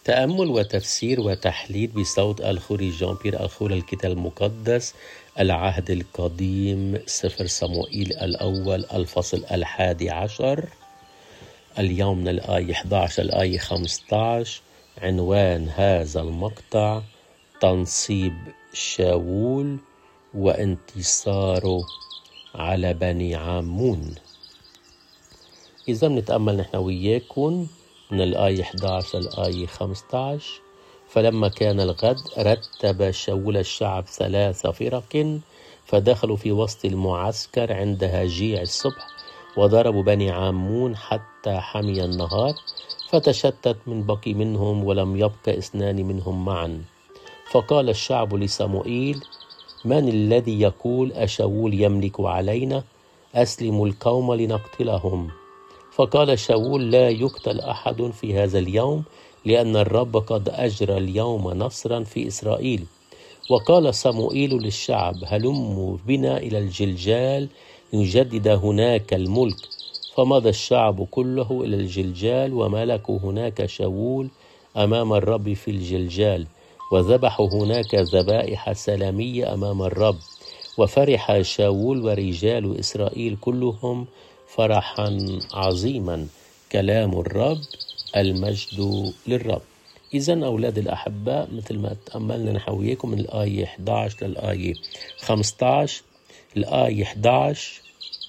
تأمل وتفسير وتحليل بصوت الخوري جان بيير الخور الكتاب المقدس العهد القديم سفر صموئيل الأول الفصل 11. اليوم من الآية 11 الآية 15. عنوان هذا المقطع تنصيب شاول وانتصاره على بني عمون. إذا بنتأمل نحن وياكم من الآية 11 الآية 15. فلما كان الغد رتب شاول الشعب 3 فرق فدخلوا في وسط المعسكر عند هجيع الصبح وضربوا بني عمون حتى حمي النهار فتشتت من بقي منهم ولم يبق 2 منهم معا. فقال الشعب لصموئيل: من الذي يقول أشاول يملك علينا؟ أسلموا القوم لنقتلهم. فقال شاول: لا يقتل أحد في هذا اليوم لأن الرب قد أجرى اليوم نصرا في إسرائيل. وقال صموئيل للشعب: هلموا بنا إلى الجلجال لنجدد هناك الملك. فمضى الشعب كله إلى الجلجال وملكوا هناك شاول أمام الرب في الجلجال وذبحوا هناك ذبائح سلامية أمام الرب. وفرح شاول ورجال إسرائيل كلهم فرحا عظيما. كلام الرب، المجد للرب. إذن أولاد الأحباء، مثل ما تأملنا نحويكم من الآية 11 للآية 15. الآية 11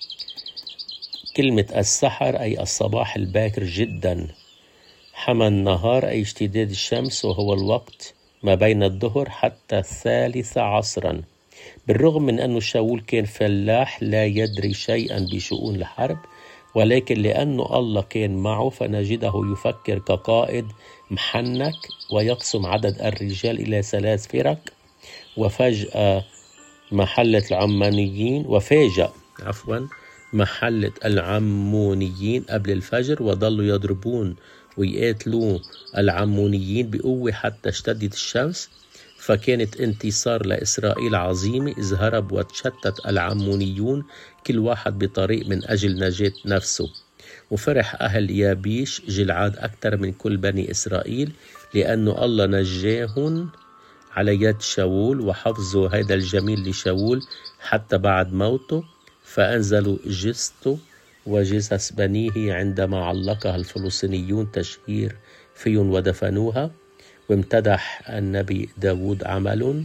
كلمة السحر أي الصباح الباكر جدا، حمى النهار أي اشتداد الشمس وهو الوقت ما بين الظهر حتى 3 عصرا. بالرغم من أن شاول كان فلاح لا يدري شيئا بشؤون الحرب، ولكن لأنه الله كان معه فنجده يفكر كقائد محنك ويقسم عدد الرجال إلى 3 فرق. وفاجأ محلة العمونيين قبل الفجر وظلوا يضربون ويقاتلوا العمونيين بقوة حتى اشتدت الشمس. فكانت انتصار لإسرائيل عظيمة إذ هرب وتشتت العمونيون كل واحد بطريق من أجل نجاة نفسه. وفرح أهل يابيش جلعاد أكثر من كل بني إسرائيل لأنه الله نجاهم على يد شاول وحفظوا هذا الجميل لشاول حتى بعد موته. فأنزلوا جثته وجثث بنيه عندما علقها الفلسطينيون تشهير فيهم ودفنوها. وامتدح النبي داود عمل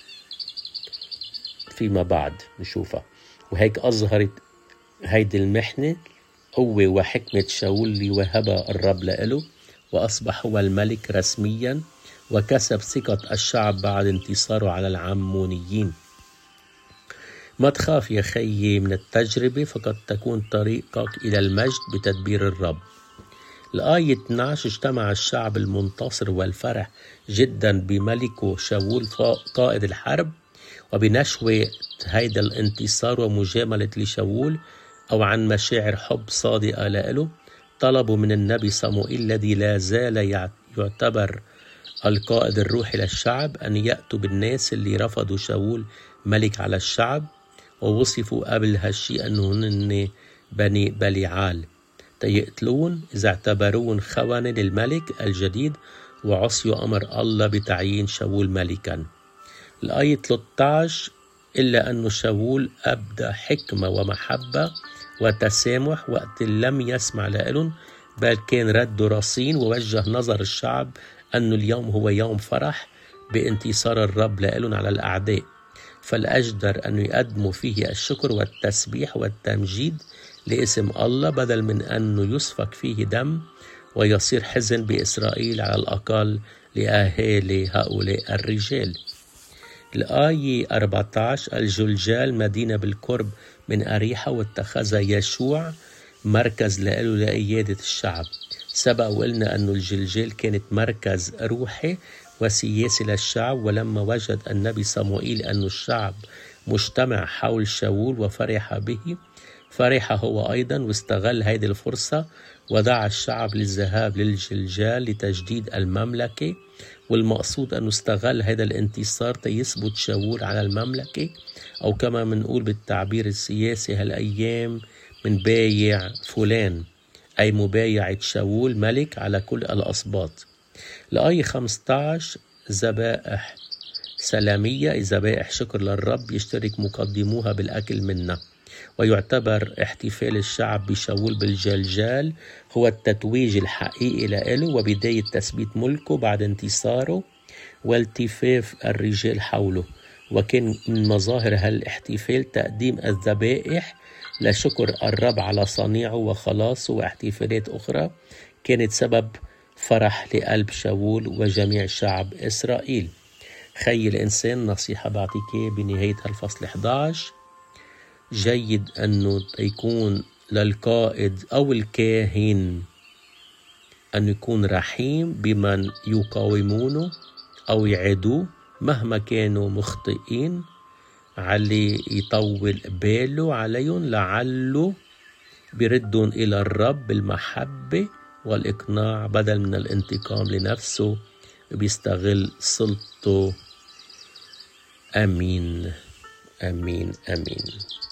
فيما بعد نشوفها. وهيك أظهرت هيدي المحنة قوة وحكمة شاول اللي وهبها الرب له، وأصبح هو الملك رسميا وكسب ثقة الشعب بعد انتصاره على العمونيين. ما تخاف يا خيي من التجربة، فقد تكون طريقك إلى المجد بتدبير الرب. الآية 12 اجتمع الشعب المنتصر والفرح جدا بملكه شاول قائد الحرب وبنشوة هيدا الانتصار ومجاملة لشاول أو عن مشاعر حب صادقة له. طلبوا من النبي صموئيل الذي لا زال يعتبر القائد الروحي للشعب أن يأتوا بالناس اللي رفضوا شاول ملك على الشعب ووصفوا قبل هالشي أنهم بني بليعال تيقتلون إذا اعتبروهم خونة للملك الجديد وعصيوا أمر الله بتعيين شاول ملكا. الآية 13 إلا أن شاول أبدى حكمة ومحبة وتسامح وقت لم يسمع لهم، بل كان رده رصين ووجه نظر الشعب أن اليوم هو يوم فرح بانتصار الرب لهم على الأعداء. فالأجدر أن يقدموا فيه الشكر والتسبيح والتمجيد لاسم الله بدل من أنه يسفك فيه دم ويصير حزن بإسرائيل على الأقل لأهالي هؤلاء الرجال. الآية 14 الجلجال مدينة بالقرب من أريحة واتخذ يشوع مركز له لقيادة الشعب. سبق وقلنا أن الجلجال كانت مركز روحي وسياسي للشعب. ولما وجد النبي صموئيل أن الشعب مجتمع حول شاول وفرح به، فرح هو أيضا واستغل هذه الفرصة ودعا الشعب للذهاب للجلجال لتجديد المملكة. والمقصود أنه استغل هذا الانتصار تيثبت شاول على المملكة، أو كما منقول بالتعبير السياسي هالأيام من بايع فلان، أي مبايعة شاول ملك على كل الأسباط. الآية 15 ذبائح سلامية، ذبائح شكر للرب يشترك مقدموها بالأكل منها. ويعتبر احتفال الشعب بشاول بالجلجال هو التتويج الحقيقي له وبداية تثبيت ملكه بعد انتصاره والتفاف الرجال حوله. وكان من مظاهر هالاحتفال تقديم الذبائح لشكر الرب على صنيعه وخلاصه، واحتفالات أخرى كانت سبب فرح لقلب شاول وجميع شعب إسرائيل. خي الإنسان، نصيحة بعطيك بنهاية هالفصل 11، جيد أنه يكون للقائد أو الكاهن أن يكون رحيم بمن يقاومونه أو يعادوه مهما كانوا مخطئين، عليه يطول باله عليهم لعله بردهم إلى الرب بالمحبة والإقناع بدل من الانتقام لنفسه بيستغل سلطته. آمين آمين آمين.